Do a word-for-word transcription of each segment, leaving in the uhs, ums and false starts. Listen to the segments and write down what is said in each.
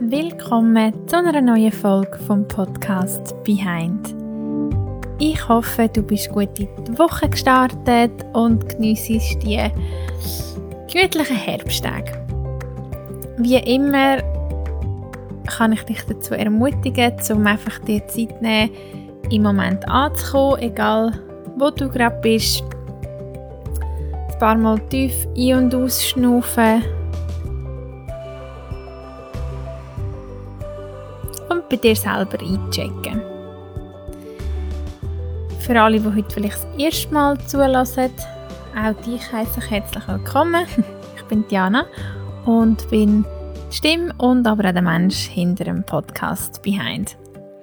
Willkommen zu einer neuen Folge vom Podcast Behind. Ich hoffe, du bist gut in die Woche gestartet und geniessest die gemütlichen Herbsttage. Wie immer kann ich dich dazu ermutigen, um einfach dir Zeit zu nehmen, im Moment anzukommen, egal wo du gerade bist. Ein paar Mal tief ein- und ausschnaufen. Und bei dir selber einchecken. Für alle, die heute vielleicht das erste Mal zulassen, auch dich heisse ich herzlich willkommen. Ich bin Diana und bin die Stimme und aber auch der Mensch hinter dem Podcast Behind.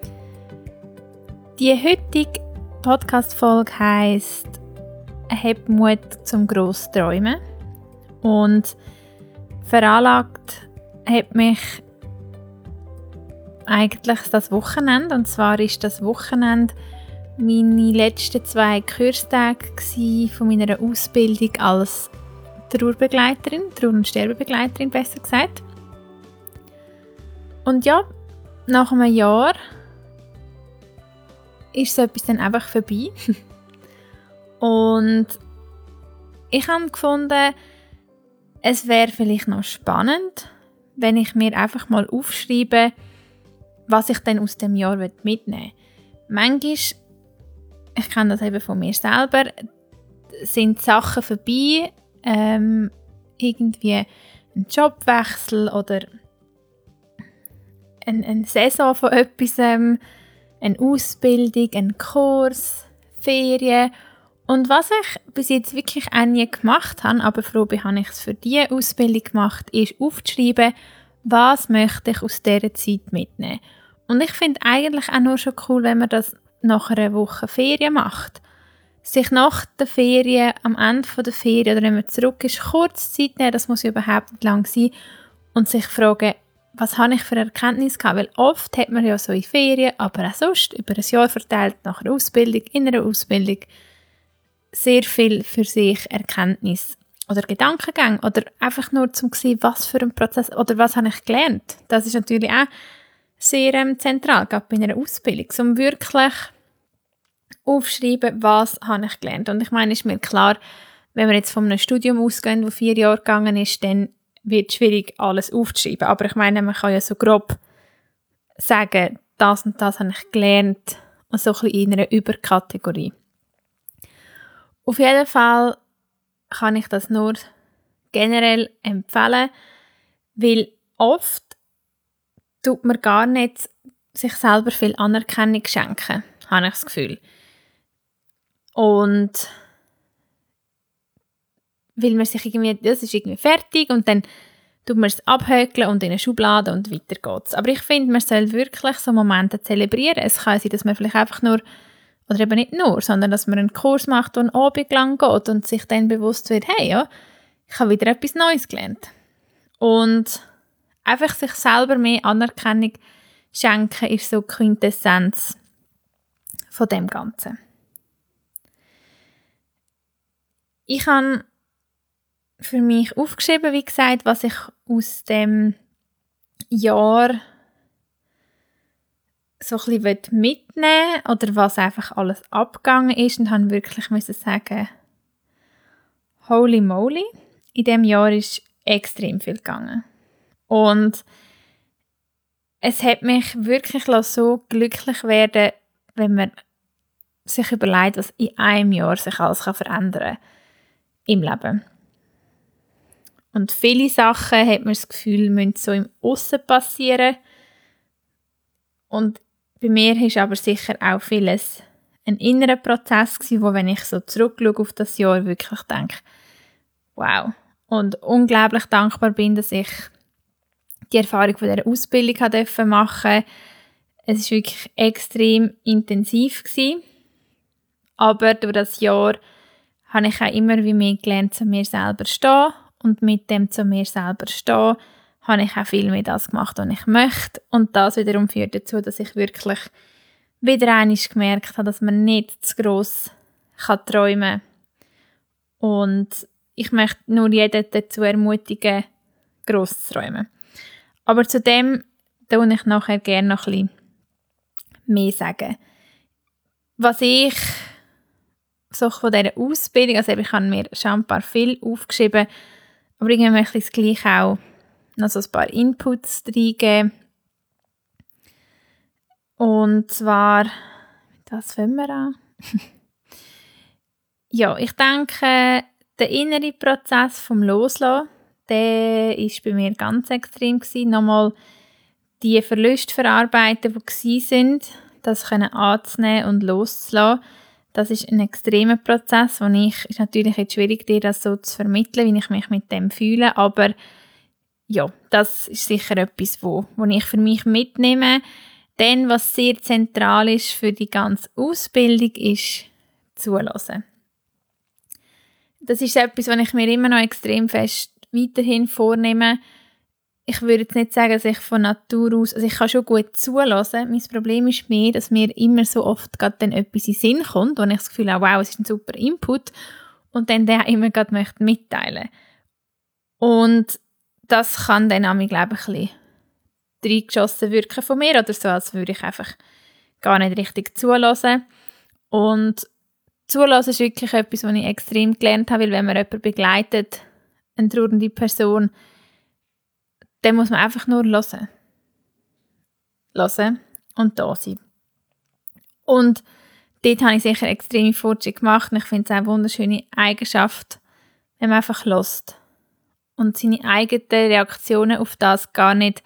Die heutige Podcast-Folge heisst «Hab Mut zum grossen Träumen» und veranlagt hat mich eigentlich das Wochenende. Und zwar ist das Wochenende meine letzten zwei Kurstage von meiner Ausbildung als Trauerbegleiterin, Trauer- und Sterbebegleiterin besser gesagt. Und ja, nach einem Jahr ist so etwas dann einfach vorbei. Und ich habe gefunden, es wäre vielleicht noch spannend, wenn ich mir einfach mal aufschreibe, was ich dann aus dem Jahr mitnehmen will. Manchmal, ich kenne das eben von mir selber, sind Sachen vorbei, ähm, irgendwie ein Jobwechsel oder ein, eine Saison von etwas, ähm, eine Ausbildung, ein Kurs, Ferien. Und was ich bis jetzt wirklich auch nie gemacht habe, aber froh bin, habe ich es für diese Ausbildung gemacht, ist aufzuschreiben, was möchte ich aus dieser Zeit mitnehmen. Und ich finde eigentlich auch nur schon cool, wenn man das nach einer Woche Ferien macht. Sich nach der Ferien, am Ende der Ferien oder wenn man zurück ist, kurz Zeit nehmen, das muss ja überhaupt nicht lang sein, und sich fragen, was habe ich für Erkenntnisse gehabt? Weil oft hat man ja so in Ferien, aber auch sonst über ein Jahr verteilt, nach einer Ausbildung, in einer Ausbildung, sehr viel für sich Erkenntnis oder Gedankengänge oder einfach nur zum sehen, was für ein Prozess oder was habe ich gelernt. Das ist natürlich auch sehr ähm, zentral, gerade bei einer Ausbildung, um wirklich aufschreiben, was habe ich gelernt. Und ich meine, ist mir klar, wenn wir jetzt von einem Studium ausgehen, das vier Jahre gegangen ist, dann wird es schwierig, alles aufzuschreiben. Aber ich meine, man kann ja so grob sagen, das und das habe ich gelernt, und so ein bisschen in einer Überkategorie. Auf jeden Fall kann ich das nur generell empfehlen, weil oft tut man gar nicht sich selber viel Anerkennung schenken, habe ich das Gefühl. Und weil man sich irgendwie, das ist irgendwie fertig und dann tut man es abhökeln und in eine Schublade und weiter geht's. Aber ich finde, man soll wirklich so Momente zelebrieren. Es kann sein, dass man vielleicht einfach nur, oder eben nicht nur, sondern dass man einen Kurs macht, der einen Abend lang geht und sich dann bewusst wird, hey, ja, ich habe wieder etwas Neues gelernt. Und einfach sich selber mehr Anerkennung schenken ist so die Quintessenz von dem Ganzen. Ich habe für mich aufgeschrieben, wie gesagt, was ich aus dem Jahr so ein bisschen mitnehmen will oder was einfach alles abgegangen ist, und habe wirklich müssen sagen, holy moly, in diesem Jahr ist extrem viel gegangen. Und es hat mich wirklich so glücklich werden, wenn man sich überlegt, was in einem Jahr sich alles verändern kann im Leben. Und viele Sachen hat man das Gefühl, müssen so im Aussen passieren. Und bei mir ist aber sicher auch vieles ein innerer Prozess gewesen, wo, wenn ich so zurückschaue auf das Jahr, wirklich denke, wow. Und unglaublich dankbar bin, dass ich die Erfahrung von dieser Ausbildung machen durfte. Es war wirklich extrem intensiv gewesen. Aber durch das Jahr habe ich auch immer wie mehr gelernt, zu mir selber zu stehen. Und mit dem zu mir selber stehen, habe ich auch viel mehr das gemacht, was ich möchte. Und das wiederum führt dazu, dass ich wirklich wieder einmal gemerkt habe, dass man nicht zu gross träumen kann. Und ich möchte nur jeden dazu ermutigen, gross zu träumen. Aber zu dem da würde ich nachher gerne noch ein bisschen mehr sagen. Was ich so von dieser Ausbildung, also ich habe mir schon ein paar viel aufgeschrieben, aber irgendwie möchte ich es gleich auch noch so ein paar Inputs reingeben. Und zwar, das fangen wir an. Ja, ich denke, der innere Prozess vom Loslassen, der war bei mir ganz extrem gewesen. Nochmal die Verluste verarbeiten, die waren, das können anzunehmen und loszulassen. Das ist ein extremer Prozess, wo ich, ist natürlich jetzt schwierig, dir das so zu vermitteln, wie ich mich mit dem fühle, aber ja, das ist sicher etwas, wo, wo ich für mich mitnehme. Dann, was sehr zentral ist für die ganze Ausbildung, ist Zuhören. Das ist etwas, was ich mir immer noch extrem fest weiterhin vornehme. Ich würde jetzt nicht sagen, dass ich von Natur aus, also ich kann schon gut zuhören. Mein Problem ist mehr, dass mir immer so oft gerade dann etwas in den Sinn kommt, wo ich das Gefühl habe, wow, es ist ein super Input und dann der immer gerade möchte mitteilen. Und das kann dann auch, glaube ich, ein bisschen reingeschossen wirken von mir oder so, als würde ich einfach gar nicht richtig zuhören. Und zuhören ist wirklich etwas, was ich extrem gelernt habe, weil wenn man jemanden begleitet, eine trauernde Person, dann muss man einfach nur hören. Hören und da sein. Und dort habe ich sicher extreme Fortschritte gemacht und ich finde es eine wunderschöne Eigenschaft, wenn man einfach hört und seine eigenen Reaktionen auf das gar nicht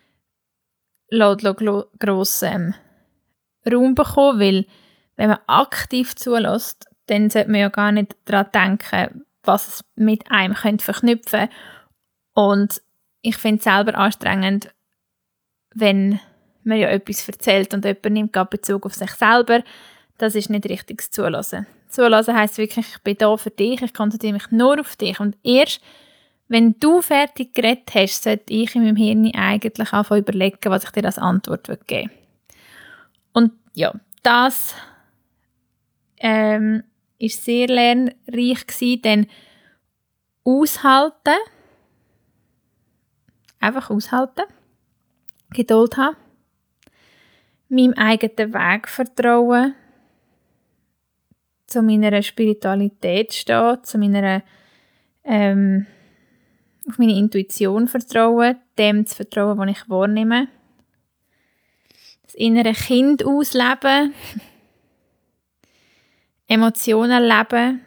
gross ähm, Raum bekommen, weil wenn man aktiv zulässt, dann sollte man ja gar nicht daran denken, was es mit einem könnte verknüpfen könnte. Und ich finde es selber anstrengend, wenn man ja etwas erzählt und jemand nimmt gerade Bezug auf sich selber. Das ist nicht richtiges Zuhören. Zuhören heisst wirklich, ich bin da für dich, ich konzentriere mich nur auf dich. Und erst, wenn du fertig geredet hast, sollte ich in meinem Hirn eigentlich anfangen überlegen, was ich dir als Antwort geben würde. Und ja, das ähm, ist sehr lernreich gewesen, denn aushalten, einfach aushalten, Geduld haben, meinem eigenen Weg vertrauen, zu meiner Spiritualität stehen, zu meiner, ähm, auf meine Intuition vertrauen, dem zu vertrauen, was ich wahrnehme, das innere Kind ausleben, Emotionen leben,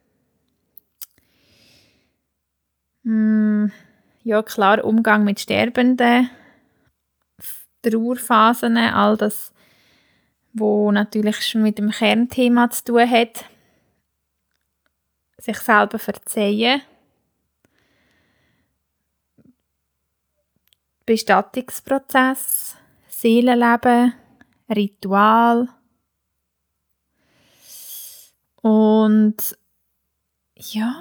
mm, ja klar, Umgang mit Sterbenden, Trauerphasen, all das, wo natürlich schon mit dem Kernthema zu tun hat, sich selber verzeihen, Bestattungsprozess, Seelenleben, Ritual und ja,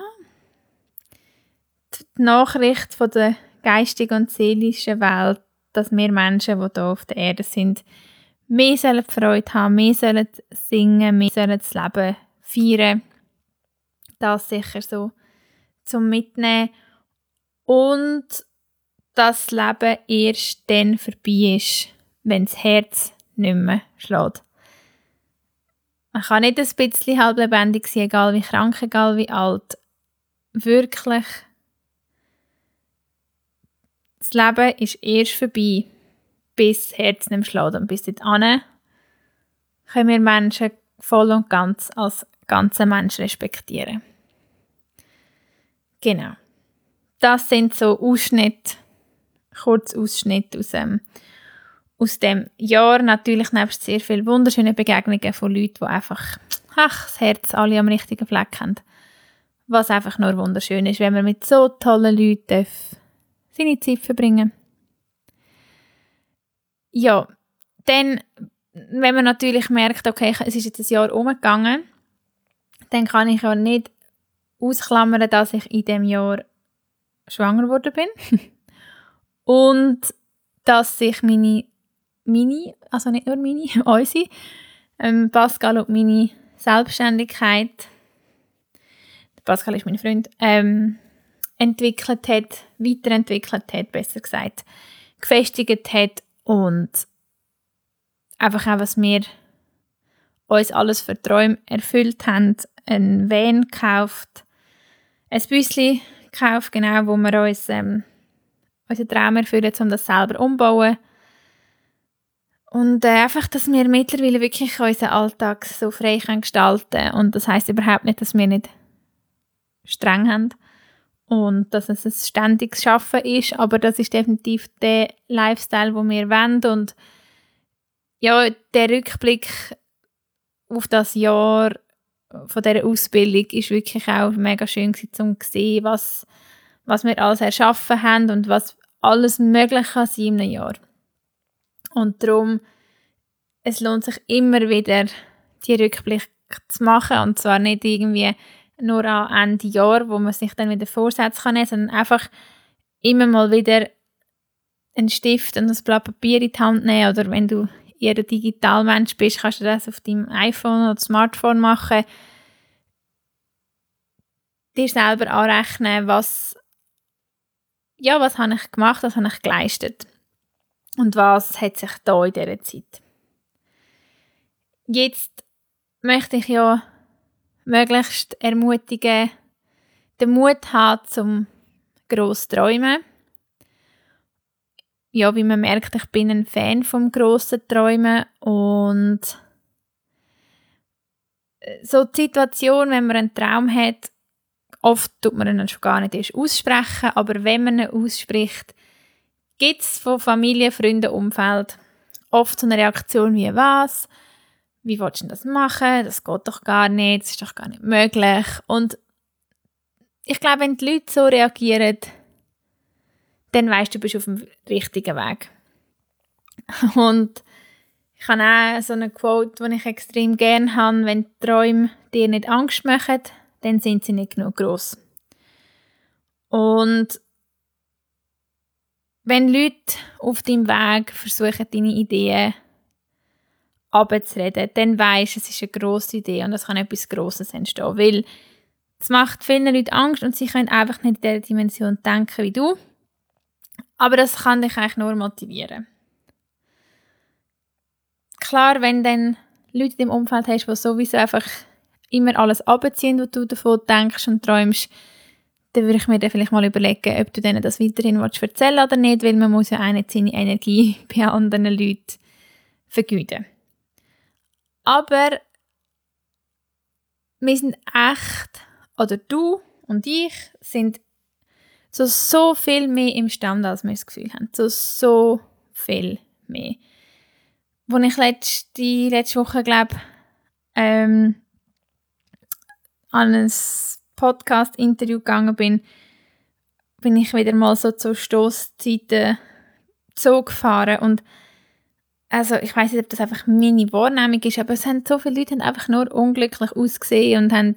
die Nachricht von der geistigen und seelischen Welt, dass wir Menschen, die hier auf der Erde sind, mehr sollen Freude haben, mehr sollen singen, mehr sollen das Leben feiern. Das sicher so zum Mitnehmen. Und dass das Leben erst dann vorbei ist, wenn das Herz nicht mehr schlägt. Man kann nicht ein bisschen halblebendig sein, egal wie krank, egal wie alt. Wirklich. Das Leben ist erst vorbei, bis das Herz nicht mehr schlägt. Und bis dahin können wir Menschen voll und ganz als ganzen Mensch respektieren. Genau. Das sind so Ausschnitte, kurz Ausschnitte aus, ähm, aus dem Jahr. Natürlich nebst sehr vielen wunderschönen Begegnungen von Leuten, die einfach ach, das Herz alle am richtigen Fleck haben. Was einfach nur wunderschön ist, wenn man mit so tollen Leuten darf seine Zeit verbringen. Ja, dann, wenn man natürlich merkt, okay, es ist jetzt ein Jahr umgegangen, dann kann ich auch nicht ausklammern, dass ich in diesem Jahr schwanger geworden bin. Und dass sich meine, meine, also nicht nur meine, unsere, ähm, Pascal und meine Selbstständigkeit, Pascal ist mein Freund, ähm, entwickelt hat, weiterentwickelt hat, besser gesagt, gefestigt hat Und einfach auch, was wir uns alles für Träume erfüllt haben, ein Van gekauft, ein Büsschen gekauft, genau, wo wir uns ähm, unseren Traum erfüllen, um das selber umzubauen. Und äh, einfach, dass wir mittlerweile wirklich unseren Alltag so frei können gestalten können. Und das heisst überhaupt nicht, dass wir nicht streng haben und dass es ein ständiges Schaffen ist, aber das ist definitiv der Lifestyle, den wir wollen. Und ja, der Rückblick auf das Jahr von dieser Ausbildung ist wirklich auch mega schön gewesen, um zu sehen, was, was wir alles erschaffen haben und was alles möglich kann sein in einem Jahr. Und darum, es lohnt sich immer wieder, die Rückblick zu machen. Und zwar nicht irgendwie nur an Ende Jahr, wo man sich dann wieder Vorsätze kann nehmen, sondern einfach immer mal wieder einen Stift und ein Blatt Papier in die Hand nehmen. Oder wenn du eher ein Digitalmensch bist, kannst du das auf deinem iPhone oder Smartphone machen. Dir selber anrechnen, was, ja, was habe ich gemacht, was habe ich geleistet. Und was hat sich da in dieser Zeit? Jetzt möchte ich ja möglichst ermutigen, den Mut haben, zum gross träumen. Ja, wie man merkt, ich bin ein Fan vom grossen Träumen und so die Situation, wenn man einen Traum hat, oft tut man ihn schon gar nicht erst aussprechen, aber wenn man ihn ausspricht, gibt es von Familie, Freunden, Umfeld oft so eine Reaktion wie «Was? Wie willst du das machen? Das geht doch gar nicht, das ist doch gar nicht möglich.» Und ich glaube, wenn die Leute so reagieren, dann weisst du, du bist auf dem richtigen Weg. Und ich habe auch so eine Quote, die ich extrem gerne habe: «Wenn die Träume dir nicht Angst machen, dann sind sie nicht genug gross.» Und wenn Leute auf deinem Weg versuchen, deine Ideen abzureden, dann weisst du, es ist eine grosse Idee und es kann etwas Grosses entstehen. Weil es macht vielen Leuten Angst und sie können einfach nicht in dieser Dimension denken wie du. Aber das kann dich eigentlich nur motivieren. Klar, wenn dann Leute in deinem Umfeld hast, die sowieso einfach immer alles abziehen, was du davon denkst und träumst, dann würde ich mir dann vielleicht mal überlegen, ob du denen das weiterhin erzählen willst oder nicht, weil man muss ja auch nicht seine Energie bei anderen Leuten vergeuden. Aber wir sind echt, oder du und ich, sind so, so viel mehr imstande, als wir das Gefühl haben. So, so viel mehr. Als ich letzte, die letzte Woche, glaube ähm, an ein Podcast-Interview gegangen bin, bin ich wieder mal so zur Stosszeiten Zoo gefahren. Und also ich weiss nicht, ob das einfach meine Wahrnehmung ist, aber es haben so viele Leute haben einfach nur unglücklich ausgesehen und haben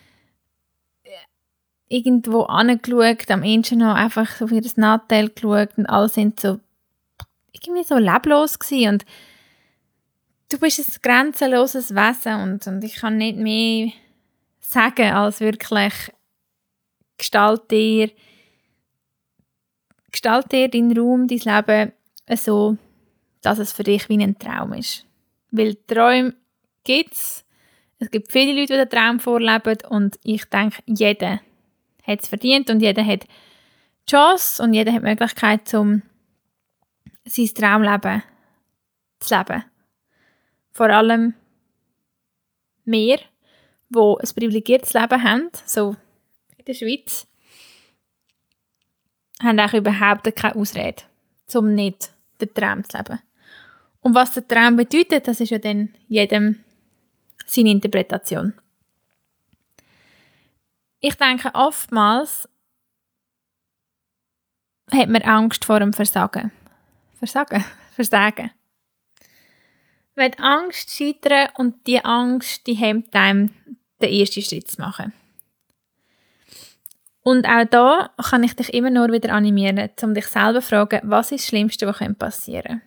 irgendwo angeschaut, am Ende noch einfach so auf ihr Nattel geschaut und alle sind so irgendwie so leblos gewesen. Und du bist ein grenzenloses Wesen und, und ich kann nicht mehr sagen, als wirklich gestalt dir, gestalt dir deinen Raum, dein Leben so, dass es für dich wie ein Traum ist. Weil Träume gibt es. Es gibt viele Leute, die den Traum vorleben und ich denke, jeder hat es verdient und jeder hat die Chance und jeder hat die Möglichkeit, um sein Traumleben zu leben. Vor allem wir, die ein privilegiertes Leben haben, so in der Schweiz, haben auch überhaupt keine Ausrede, um nicht den Traum zu leben. Und was der Traum bedeutet, das ist ja dann jedem seine Interpretation. Ich denke, oftmals hat man Angst vor dem Versagen. Versagen? Versagen. Man hat Angst zu scheitern und diese Angst, die hemmt einem, den ersten Schritt zu machen. Und auch da kann ich dich immer nur wieder animieren, um dich selber zu fragen, was ist das Schlimmste, was passieren könnte?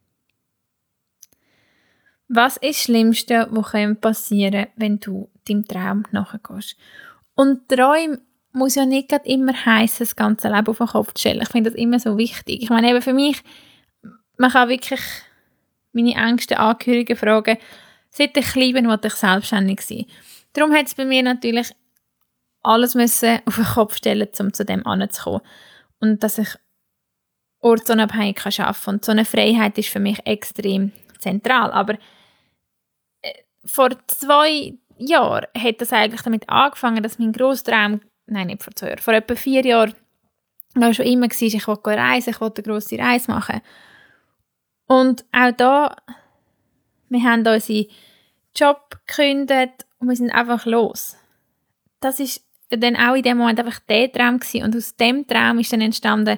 Was ist das Schlimmste, was passieren könnte, wenn du deinem Traum nachgehst? Und Träume muss ja nicht immer heissen, das ganze Leben auf den Kopf zu stellen. Ich finde das immer so wichtig. Ich meine, eben für mich, man kann wirklich meine engsten Angehörigen fragen, seit ich klein bin, wollte ich selbstständig sein. Darum hat es bei mir natürlich alles müssen auf den Kopf stellen, um zu dem anzukommen. Und dass ich ortsunabhängig arbeiten kann. Und so eine Freiheit ist für mich extrem zentral. Aber äh, vor zwei Jahren hat das eigentlich damit angefangen, dass mein grosser Traum, nein, nicht vor zwei Jahren, vor etwa vier Jahren, war schon immer, gewesen, ich wollte reisen, ich wollte eine grosse Reise machen. Und auch da, wir haben unseren Job gekündigt und wir sind einfach los. Das war dann auch in dem Moment einfach der Traum gewesen. Und aus dem Traum ist dann entstanden,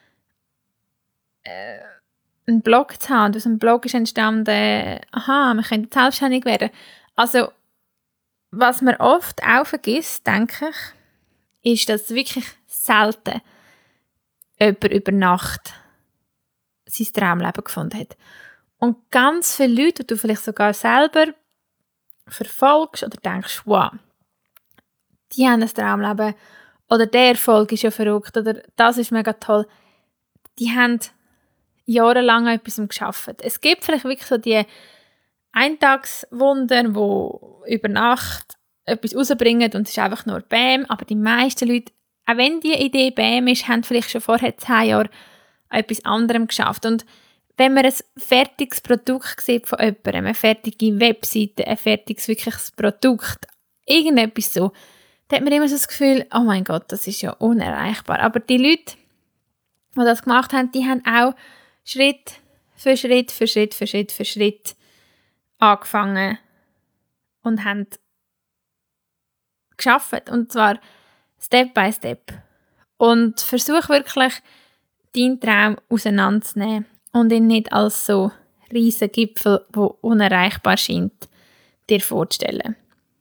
äh, einen Blog zu haben. Und aus einem Blog ist entstanden, aha, wir können selbstständig werden. Also, was man oft auch vergisst, denke ich, ist, dass wirklich selten jemand über Nacht sein Traumleben gefunden hat. Und ganz viele Leute, die du vielleicht sogar selber verfolgst oder denkst, wow, die haben ein Traumleben oder der Erfolg ist ja verrückt oder das ist mega toll, die haben jahrelang an etwas gearbeitet. Es gibt vielleicht wirklich so die Eintagswunder, die über Nacht etwas rausbringen und es ist einfach nur Bäm, aber die meisten Leute, auch wenn die Idee Bäm ist, haben vielleicht schon vorher zehn Jahre an etwas anderem geschafft. Und wenn man ein fertiges Produkt sieht von jemandem, eine fertige Webseite, ein fertiges wirkliches Produkt, irgendetwas so, dann hat man immer so das Gefühl, oh mein Gott, das ist ja unerreichbar. Aber die Leute, die das gemacht haben, die haben auch Schritt für Schritt für Schritt für Schritt für Schritt angefangen und haben geschafft. Und zwar Step by Step. Und versuch wirklich, deinen Traum auseinanderzunehmen und ihn nicht als so riesen Gipfel, der unerreichbar scheint, dir vorzustellen.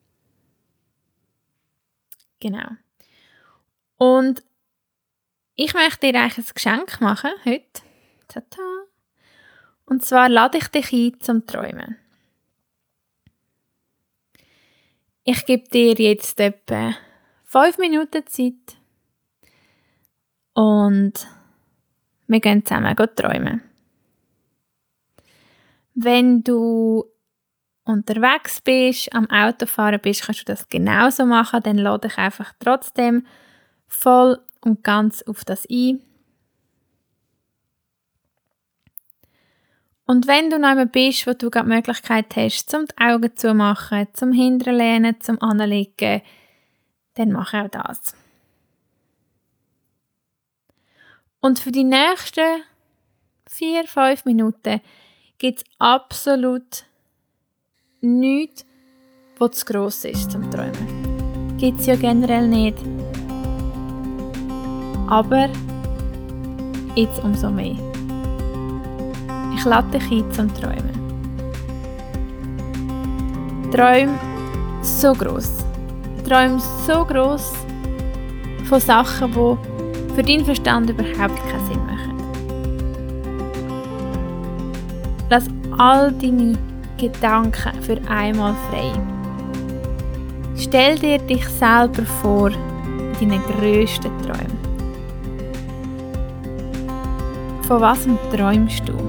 Genau. Und ich möchte dir eigentlich ein Geschenk machen heute. Tada. Und zwar lade ich dich ein zum Träumen. Ich gebe dir jetzt etwa fünf Minuten Zeit und wir gehen zusammen träumen. Wenn du unterwegs bist, am Autofahren bist, kannst du das genauso machen, dann lade ich einfach trotzdem voll und ganz auf das ein. Und wenn du noch einmal bist, wo du gerade die Möglichkeit hast, zum die Augen zu machen, zum Hinterlehnen, zum Anlegen, dann mach auch das. Und für die nächsten vier, fünf Minuten gibt es absolut nichts, was zu gross ist zum Träumen. Gibt es ja generell nicht. Aber jetzt umso mehr. Ich lade dich ein zum Träumen. Träum so gross. Träum so gross von Sachen, die für deinen Verstand überhaupt keinen Sinn machen. Lass all deine Gedanken für einmal frei. Stell dir dich selber vor in deinen grössten Träumen. Von was träumst du?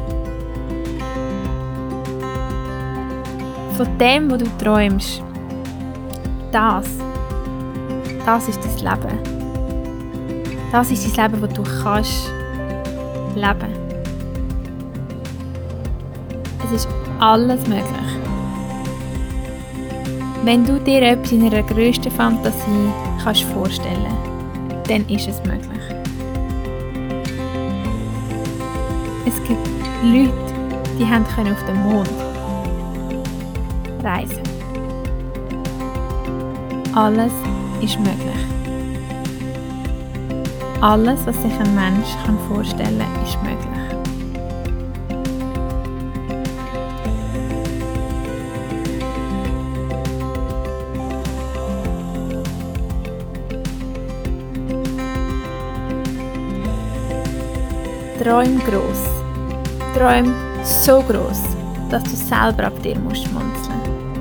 Von dem, was du träumst, das, das ist dein Leben. Das ist dein Leben, das du kannst leben. Es ist alles möglich. Wenn du dir etwas in deiner grössten Fantasie kannst vorstellen, dann ist es möglich. Es gibt Leute, die haben auf den Mond reisen. Alles ist möglich. Alles, was sich ein Mensch kann vorstellen kann, ist möglich. Träum gross. Träum so gross, dass du selber ab dir musst schmunzeln.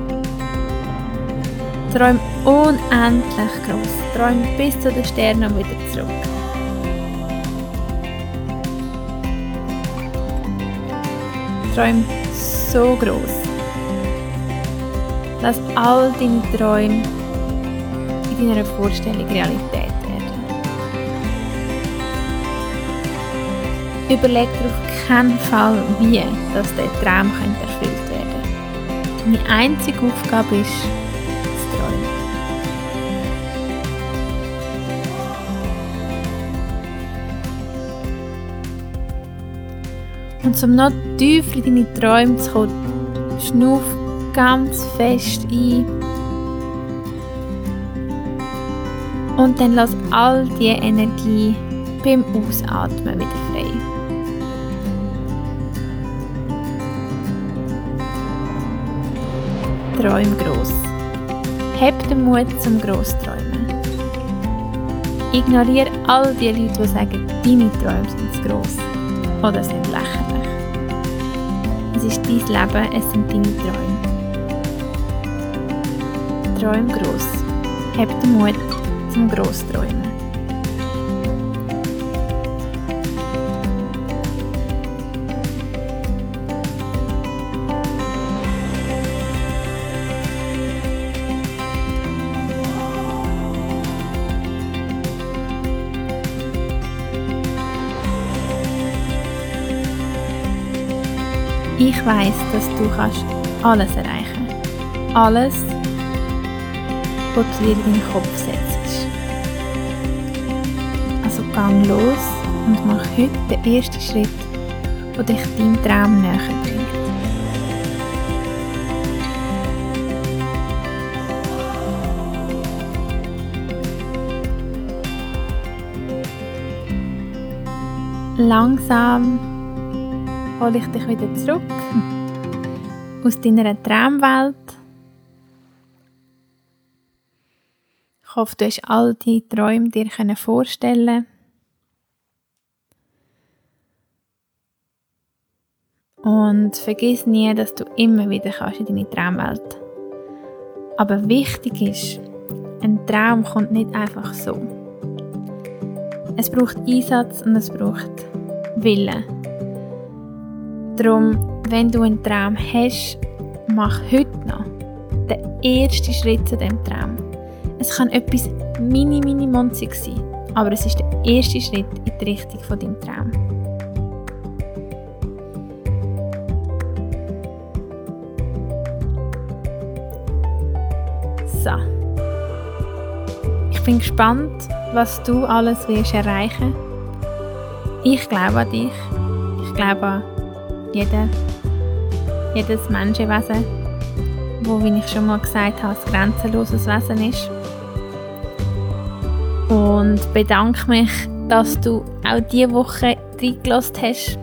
Träum unendlich gross. Träum bis zu den Sternen und wieder zurück. Träume so gross. Lass all deine Träume in deiner Vorstellung Realität werden. Überleg dir auf keinen Fall, wie dass der Traum erfüllt werden könnte. Deine einzige Aufgabe ist, zu träumen. Und um noch tiefer in deine Träume zu kommen, schnuff ganz fest ein und dann lass all die Energie beim Ausatmen wieder frei. Träum gross. Hab den Mut zum Grossträumen. Ignoriere all die Leute, die sagen, deine Träume sind zu gross oder sind lächerlich. Es ist dein Leben, es sind deine Träume. Träum gross. Hab den Mut zum Grossträumen. Ich weiss, dass du kannst alles erreichen kannst. Alles, was du dir in deinen Kopf setzt. Also gang los und mach heute den ersten Schritt, der dich deinem Traum näher bringt. Langsam hole ich dich wieder zurück aus deiner Traumwelt. Ich hoffe, du hast all die Träume dir vorstellen können. Und vergiss nie, dass du immer wieder kannst in deine Traumwelt. Aber wichtig ist, ein Traum kommt nicht einfach so. Es braucht Einsatz und es braucht Willen. Darum, wenn du einen Traum hast, mach heute noch den ersten Schritt zu diesem Traum. Es kann etwas mini mini monzig sein, aber es ist der erste Schritt in die Richtung von deinem Traum. So. Ich bin gespannt, was du alles wirst erreichen. Ich glaube an dich. Ich glaube an jeden, jedes Menschenwesen, wo, wie ich schon mal gesagt habe, ein grenzenloses Wesen ist. Und bedanke mich, dass du auch diese Woche reingelassen hast.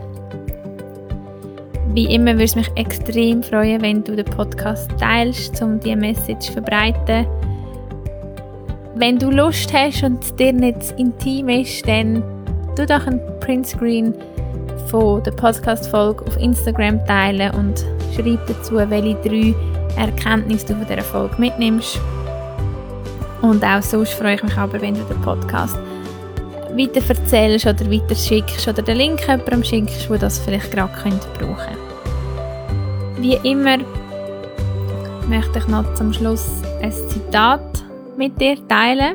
Wie immer würde es mich extrem freuen, wenn du den Podcast teilst, um diese Message zu verbreiten. Wenn du Lust hast und es dir nicht intim ist, dann tu doch einen Printscreen von der Podcast-Folge auf Instagram teilen und schreib dazu, welche drei Erkenntnisse du von dieser Folge mitnimmst. Und auch sonst freue ich mich aber, wenn du den Podcast weiter erzählst oder weiter schickst oder den Link jemandem schickst, der das vielleicht gerade könnte brauchen. Wie immer möchte ich noch zum Schluss ein Zitat mit dir teilen.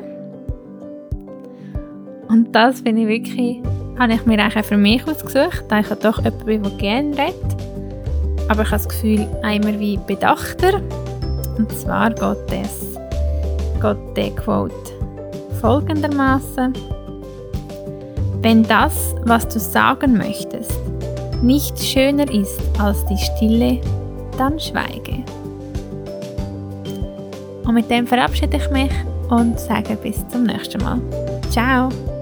Und das bin ich wirklich, habe ich mir eigentlich für mich ausgesucht, da ich doch jemand bin, der gerne redet. Aber ich habe das Gefühl, einmal wie bedachter. Und zwar geht es, geht der Quote folgendermaßen: Wenn das, was du sagen möchtest, nicht schöner ist als die Stille, dann schweige. Und mit dem verabschiede ich mich und sage bis zum nächsten Mal. Ciao!